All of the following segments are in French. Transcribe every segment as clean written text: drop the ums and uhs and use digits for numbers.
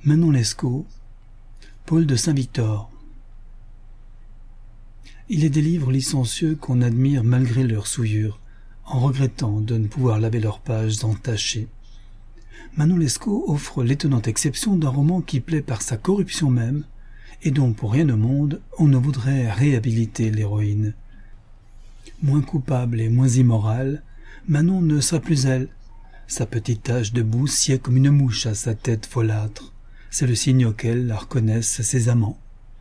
Manon Lescaut, Paul de Saint-Victor. Il est des livres licencieux qu'on admire malgré leur souillure, en regrettant de ne pouvoir laver leurs pages entachées. Manon Lescaut offre l'étonnante exception d'un roman qui plaît par sa corruption même, et dont pour rien au monde on ne voudrait réhabiliter l'héroïne. Moins coupable et moins immorale, Manon ne sera plus elle. Sa petite tache de boue sied comme une mouche à sa tête folâtre. C'est le signe auquel la reconnaissent ses amants.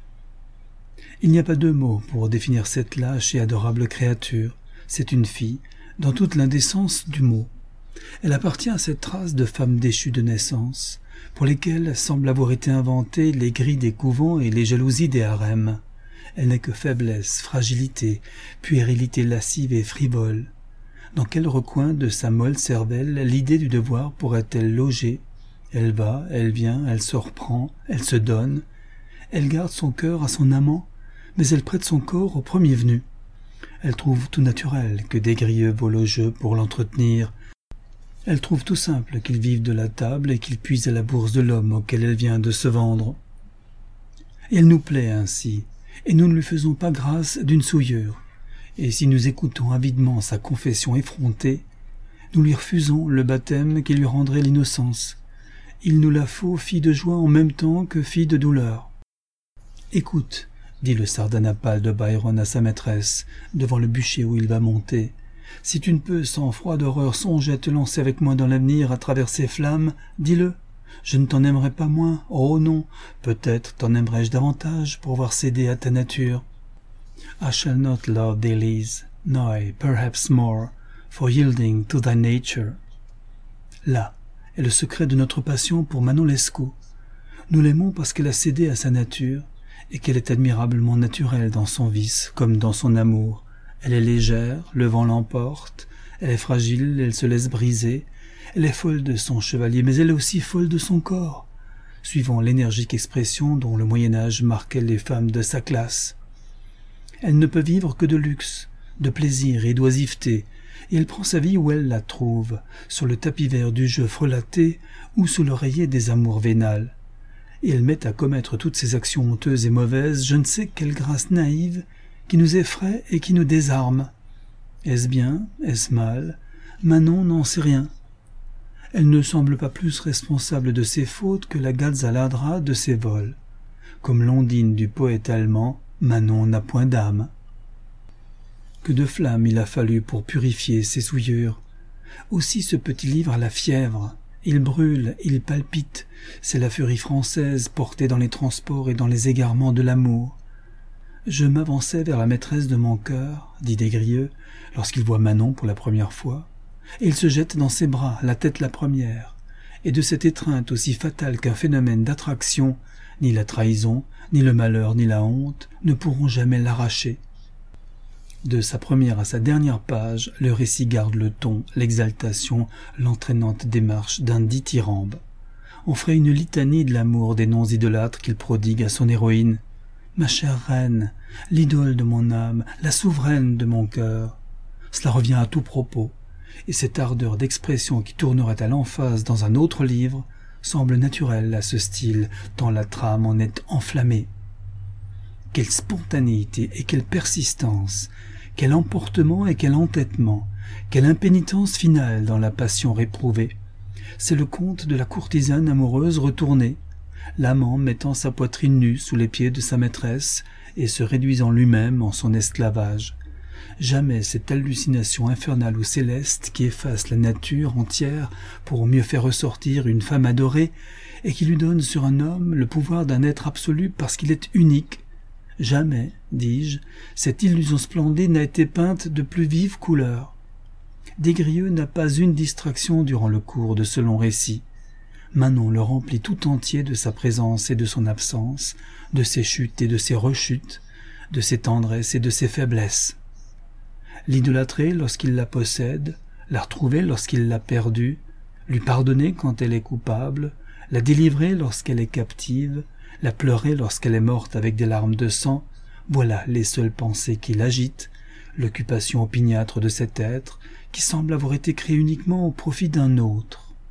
Il n'y a pas deux mots pour définir cette lâche et adorable créature. C'est une fille, dans toute l'indécence du mot. Elle appartient à cette race de femmes déchues de naissance, pour lesquelles semblent avoir été inventées les grilles des couvents et les jalousies des harems. Elle n'est que faiblesse, fragilité, puérilité lascive et frivole. Dans quel recoin de sa molle cervelle l'idée du devoir pourrait-elle loger? Elle va, elle vient, elle se reprend, elle se donne. Elle garde son cœur à son amant, mais elle prête son corps au premier venu. Elle trouve tout naturel que des grieux volent au jeu pour l'entretenir. Elle trouve tout simple qu'il vive de la table et qu'il puise à la bourse de l'homme auquel elle vient de se vendre. Et elle nous plaît ainsi, et nous ne lui faisons pas grâce d'une souillure. Et si nous écoutons avidement sa confession effrontée, nous lui refusons le baptême qui lui rendrait l'innocence. Il nous la faut fille de joie en même temps que fille de douleur. « Écoute, dit le Sardanapale de Byron à sa maîtresse, devant le bûcher où il va monter. Si tu ne peux sans froid d'horreur songer à te lancer avec moi dans l'avenir à travers ces flammes, dis-le. Je ne t'en aimerai pas moins, oh non, peut-être t'en aimerai-je davantage pour avoir cédé à ta nature. I shall not love thee less, nay, perhaps more, for yielding to thy nature. Là est le secret de notre passion pour Manon Lescaut. Nous l'aimons parce qu'elle a cédé à sa nature, et qu'elle est admirablement naturelle dans son vice comme dans son amour. Elle est légère, le vent l'emporte, elle est fragile, elle se laisse briser, elle est folle de son chevalier, mais elle est aussi folle de son corps, suivant l'énergique expression dont le Moyen-Âge marquait les femmes de sa classe. Elle ne peut vivre que de luxe, de plaisir et d'oisiveté, et elle prend sa vie où elle la trouve, sur le tapis vert du jeu frelaté ou sous l'oreiller des amours vénales. Et elle met à commettre toutes ces actions honteuses et mauvaises, je ne sais quelle grâce naïve, qui nous effraie et qui nous désarme. Est-ce bien? Est-ce mal? Manon n'en sait rien. Elle ne semble pas plus responsable de ses fautes que la Gazzaladra de ses vols. Comme l'ondine du poète allemand, Manon n'a point d'âme. Que de flammes il a fallu pour purifier ses souillures. Aussi ce petit livre a la fièvre. Il brûle, il palpite, c'est la furie française portée dans les transports et dans les égarements de l'amour. Je m'avançai vers la maîtresse de mon cœur, dit Desgrieux, lorsqu'il voit Manon pour la première fois, et il se jette dans ses bras, la tête la première, et de cette étreinte aussi fatale qu'un phénomène d'attraction, ni la trahison, ni le malheur, ni la honte ne pourront jamais l'arracher. De sa première à sa dernière page, le récit garde le ton, l'exaltation, l'entraînante démarche d'un dithyrambe. On ferait une litanie de l'amour des noms idolâtres qu'il prodigue à son héroïne. Ma chère reine, l'idole de mon âme, la souveraine de mon cœur. Cela revient à tout propos, et cette ardeur d'expression qui tournerait à l'emphase dans un autre livre semble naturelle à ce style, tant la trame en est enflammée. Quelle spontanéité et quelle persistance, quel emportement et quel entêtement, quelle impénitence finale dans la passion réprouvée. C'est le conte de la courtisane amoureuse retournée, l'amant mettant sa poitrine nue sous les pieds de sa maîtresse et se réduisant lui-même en son esclavage. Jamais cette hallucination infernale ou céleste qui efface la nature entière pour mieux faire ressortir une femme adorée et qui lui donne sur un homme le pouvoir d'un être absolu parce qu'il est unique. Jamais, dis-je, cette illusion splendide n'a été peinte de plus vives couleurs. Desgrieux n'a pas une distraction durant le cours de ce long récit. Manon le remplit tout entier de sa présence et de son absence, de ses chutes et de ses rechutes, de ses tendresses et de ses faiblesses. L'idolâtrer lorsqu'il la possède, la retrouver lorsqu'il l'a perdue, lui pardonner quand elle est coupable, la délivrer lorsqu'elle est captive, la pleurer lorsqu'elle est morte avec des larmes de sang, voilà les seules pensées qui l'agitent, l'occupation opiniâtre de cet être qui semble avoir été créé uniquement au profit d'un autre.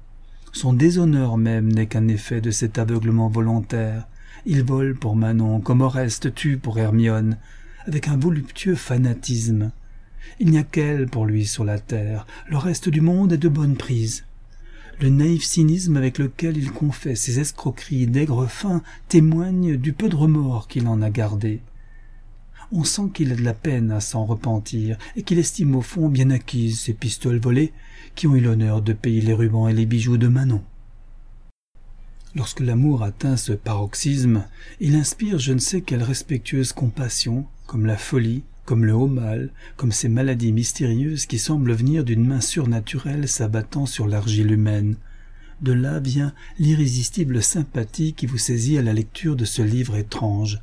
Son déshonneur même n'est qu'un effet de cet aveuglement volontaire. Il vole pour Manon, comme Oreste tue pour Hermione, avec un voluptueux fanatisme. Il n'y a qu'elle pour lui sur la terre, le reste du monde est de bonne prise. Le naïf cynisme avec lequel il confesse ses escroqueries d'aigrefin témoigne du peu de remords qu'il en a gardé. On sent qu'il a de la peine à s'en repentir et qu'il estime au fond bien acquises ces pistoles volées qui ont eu l'honneur de payer les rubans et les bijoux de Manon. Lorsque l'amour atteint ce paroxysme, il inspire je ne sais quelle respectueuse compassion, comme la folie, comme le haut mal, comme ces maladies mystérieuses qui semblent venir d'une main surnaturelle s'abattant sur l'argile humaine. De là vient l'irrésistible sympathie qui vous saisit à la lecture de ce livre étrange.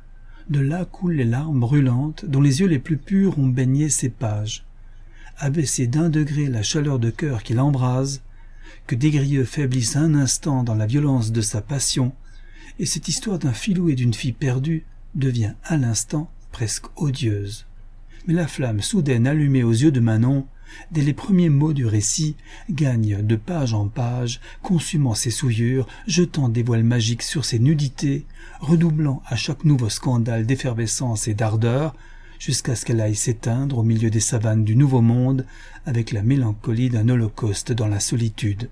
De là coulent les larmes brûlantes dont les yeux les plus purs ont baigné ces pages. Abaisser d'1 degré la chaleur de cœur qui l'embrase, que Des faiblisse un instant dans la violence de sa passion, et cette histoire d'un filou et d'une fille perdue devient à l'instant presque odieuse. Mais la flamme soudaine allumée aux yeux de Manon, dès les premiers mots du récit, gagne de page en page, consumant ses souillures, jetant des voiles magiques sur ses nudités, redoublant à chaque nouveau scandale d'effervescence et d'ardeur, jusqu'à ce qu'elle aille s'éteindre au milieu des savanes du Nouveau Monde, avec la mélancolie d'un holocauste dans la solitude.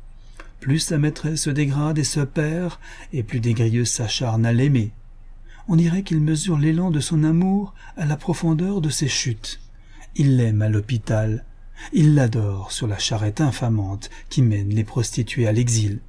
Plus sa maîtresse se dégrade et se perd, et plus Des s'acharne à l'aimer. On dirait qu'il mesure l'élan de son amour à la profondeur de ses chutes. Il l'aime à l'hôpital. Il l'adore sur la charrette infamante qui mène les prostituées à l'exil.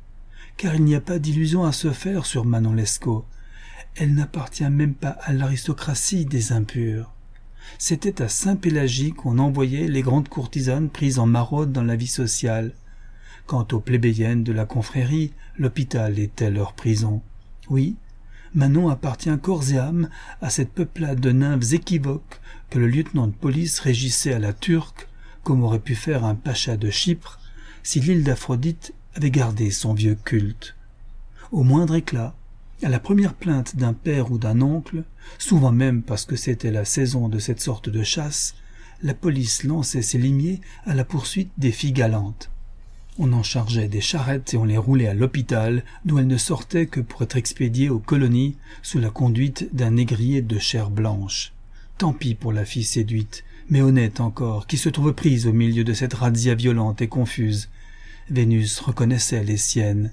Car il n'y a pas d'illusion à se faire sur Manon Lescaut. Elle n'appartient même pas à l'aristocratie des impurs. C'était à Saint-Pélagie qu'on envoyait les grandes courtisanes prises en maraude dans la vie sociale. Quant aux plébéiennes de la confrérie, l'hôpital était leur prison. Oui, Manon appartient corps et âme à cette peuplade de nymphes équivoques que le lieutenant de police régissait à la turque, comme aurait pu faire un pacha de Chypre, si l'île d'Aphrodite avait gardé son vieux culte. Au moindre éclat, à la première plainte d'un père ou d'un oncle, souvent même parce que c'était la saison de cette sorte de chasse, la police lançait ses limiers à la poursuite des filles galantes. On en chargeait des charrettes et on les roulait à l'hôpital, d'où elles ne sortaient que pour être expédiées aux colonies sous la conduite d'un négrier de chair blanche. Tant pis pour la fille séduite, mais honnête encore, qui se trouve prise au milieu de cette razzia violente et confuse. Vénus reconnaissait les siennes.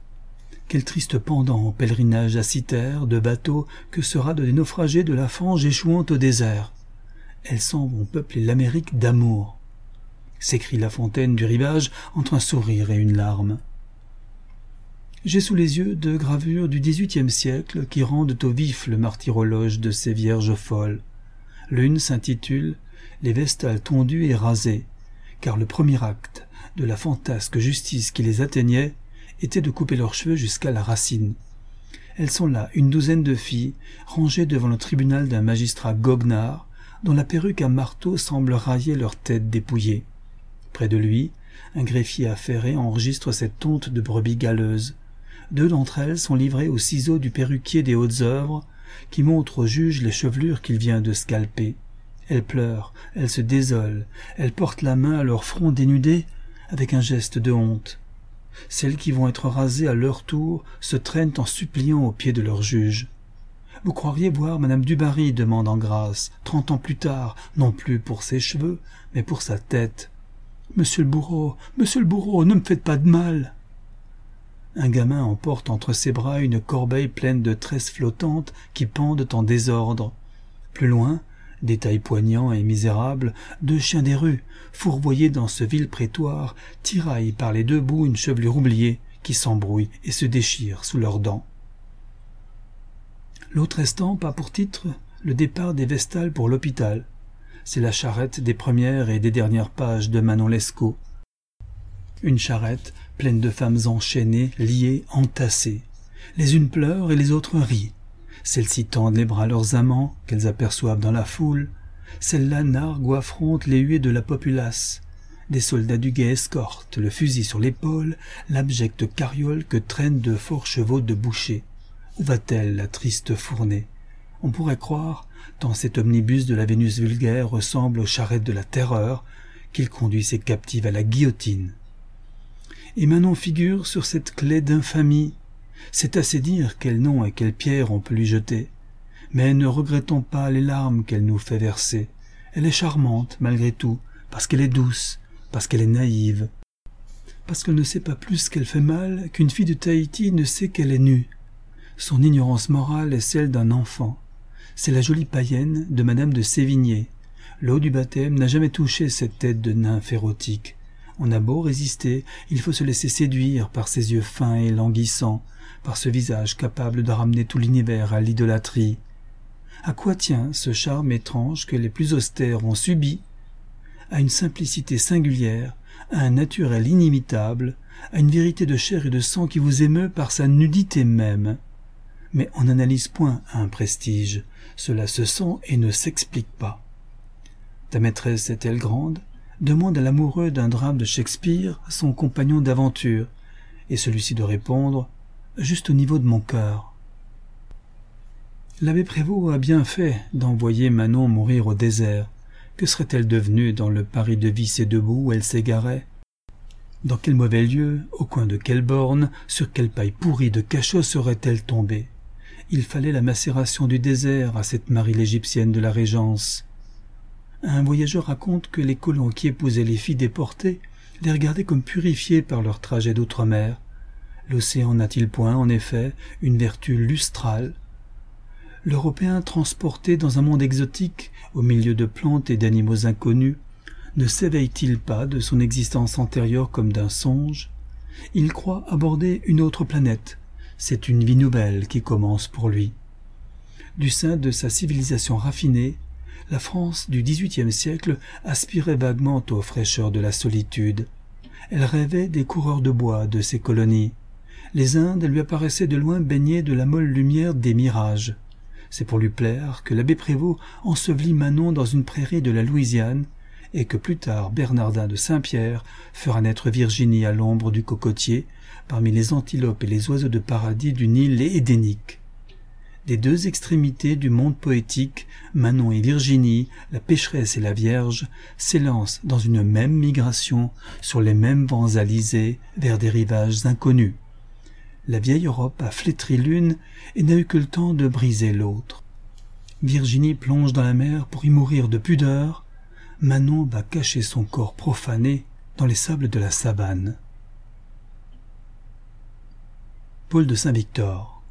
Quel triste pendant au pèlerinage à Cythère de bateaux que sera de des naufragés de la fange échouant au désert. Elles s'en vont peupler l'Amérique d'amour, s'écrie La Fontaine du rivage entre un sourire et une larme. J'ai sous les yeux 2 gravures du XVIIIe siècle qui rendent au vif le martyrologe de ces vierges folles. L'une s'intitule « Les vestales tondues et rasées », car le premier acte de la fantasque justice qui les atteignait était de couper leurs cheveux jusqu'à la racine. Elles sont là, une douzaine de filles, rangées devant le tribunal d'un magistrat goguenard, dont la perruque à marteau semble railler leur tête dépouillée. Près de lui, un greffier affairé enregistre cette tonte de brebis galeuse. 2 d'entre elles sont livrées aux ciseaux du perruquier des hautes œuvres, qui montre au juge les chevelures qu'il vient de scalper. Elles pleurent, elles se désolent, elles portent la main à leur front dénudé, avec un geste de honte. Celles qui vont être rasées à leur tour se traînent en suppliant aux pieds de leur juge. « Vous croiriez voir Madame Dubarry, demande en grâce, 30 ans plus tard, non plus pour ses cheveux, mais pour sa tête. « Monsieur le bourreau, ne me faites pas de mal !» Un gamin emporte entre ses bras une corbeille pleine de tresses flottantes qui pendent en désordre. Plus loin, détail poignant et misérable, 2 chiens des rues, fourvoyés dans ce vil prétoire, tiraillent par les 2 bouts une chevelure oubliée qui s'embrouille et se déchire sous leurs dents. L'autre estampe a pour titre « Le départ des Vestales pour l'hôpital ». C'est la charrette des premières et des dernières pages de Manon Lescaut. Une charrette pleine de femmes enchaînées, liées, entassées. Les unes pleurent et les autres rient. Celles-ci tendent les bras à leurs amants, qu'elles aperçoivent dans la foule. Celles-là narguent ou affrontent les huées de la populace. Des soldats du guet escortent, le fusil sur l'épaule, l'abjecte carriole que traînent de forts chevaux de boucher. Où va-t-elle, la triste fournée? On pourrait croire, tant cet omnibus de la Vénus vulgaire ressemble aux charrettes de la terreur, qu'il conduit ses captives à la guillotine. et Manon figure sur cette clé d'infamie. C'est assez dire quel nom et quelle pierre on peut lui jeter. Mais ne regrettons pas les larmes qu'elle nous fait verser. Elle est charmante, malgré tout, parce qu'elle est douce, parce qu'elle est naïve, parce qu'elle ne sait pas plus qu'elle fait mal qu'une fille de Tahiti ne sait qu'elle est nue. Son ignorance morale est celle d'un enfant. C'est la jolie païenne de Madame de Sévigné. L'eau du baptême n'a jamais touché cette tête de nymphe érotique. On a beau résister, il faut se laisser séduire par ses yeux fins et languissants, par ce visage capable de ramener tout l'univers à l'idolâtrie. À quoi tient ce charme étrange que les plus austères ont subi? À une simplicité singulière, à un naturel inimitable, à une vérité de chair et de sang qui vous émeut par sa nudité même. Mais on n'analyse point un prestige, cela se sent et ne s'explique pas. Ta maîtresse est-elle grande? Demande à l'amoureux d'un drame de Shakespeare son compagnon d'aventure, et celui-ci de répondre « juste au niveau de mon cœur ». L'abbé Prévost a bien fait d'envoyer Manon mourir au désert. Que serait-elle devenue dans le Paris de vice et debout où elle s'égarait? Dans quel mauvais lieu, au coin de quelle borne, sur quelle paille pourrie de cachot serait-elle tombée? Il fallait la macération du désert à cette Marie l'égyptienne de la Régence. Un voyageur raconte que les colons qui épousaient les filles déportées les regardaient comme purifiées par leur trajet d'outre-mer. L'océan n'a-t-il point, en effet, une vertu lustrale? L'Européen transporté dans un monde exotique, au milieu de plantes et d'animaux inconnus, ne s'éveille-t-il pas de son existence antérieure comme d'un songe? Il croit aborder une autre planète. C'est une vie nouvelle qui commence pour lui. Du sein de sa civilisation raffinée, la France du XVIIIe siècle aspirait vaguement aux fraîcheurs de la solitude. Elle rêvait des coureurs de bois de ses colonies. Les Indes lui apparaissaient de loin baignées de la molle lumière des mirages. C'est pour lui plaire que l'abbé Prévost ensevelit Manon dans une prairie de la Louisiane et que plus tard Bernardin de Saint-Pierre fera naître Virginie à l'ombre du cocotier parmi les antilopes et les oiseaux de paradis du Nil édénique. Des deux extrémités du monde poétique, Manon et Virginie, la pécheresse et la Vierge, s'élancent dans une même migration sur les mêmes vents alizés vers des rivages inconnus. La vieille Europe a flétri l'une et n'a eu que le temps de briser l'autre. Virginie plonge dans la mer pour y mourir de pudeur. Manon va cacher son corps profané dans les sables de la savane. Paul de Saint-Victor.